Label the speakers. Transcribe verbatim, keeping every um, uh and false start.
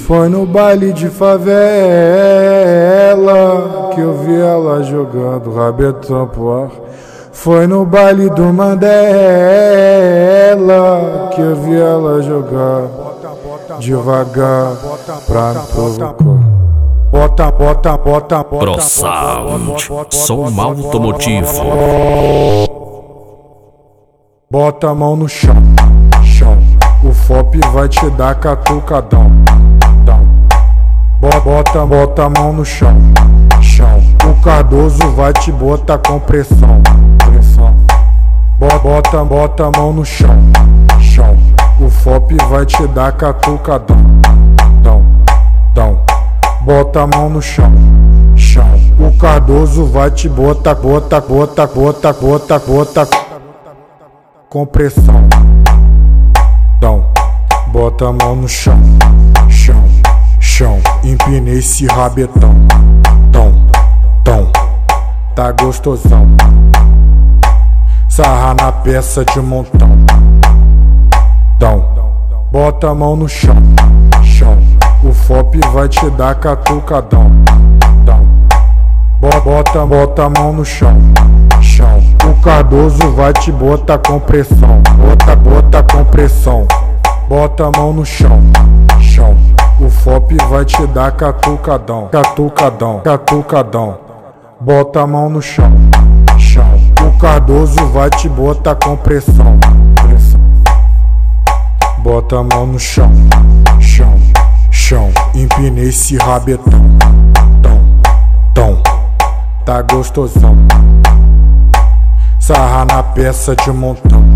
Speaker 1: Foi no baile de favela que eu vi ela jogando rabetão pro ar. Foi no baile do Mandela que eu vi ela jogar devagar pra me provocar. Bota, bota, bota, bota.
Speaker 2: ProSound, som automotivo.
Speaker 1: Bota a mão no chão, chão. O F O P vai te dar catucadão. Bota, bota a mão no chão, chão. O Cardoso vai te botar com pressão, pressão. Bota, bota a mão no chão, chão. O F O P vai te dar catucadão, dão, dão. Bota a mão no chão, chão. O Cardoso vai te botar, bota, bota, bota, bota, bota com pressão, dão. Bota a mão no chão, chão, chão. Empinei esse rabetão, tom, tom. Tá gostosão. Sarra na peça de montão, dão. Bota a mão no chão, chão. O F O P vai te dar catucadão, dão. Bota, bota a mão no chão, chão. O Cardoso vai te botar com pressão, bota, bota com pressão. Bota a mão no chão, chão. O F O P vai te dar catucadão, catucadão, catucadão. Bota a mão no chão, chão. O Cardoso vai te botar com pressão, pressão. Bota a mão no chão, chão, chão. Empinei esse rabetão, tom, tom. Tá gostosão. Sarra na peça de montão.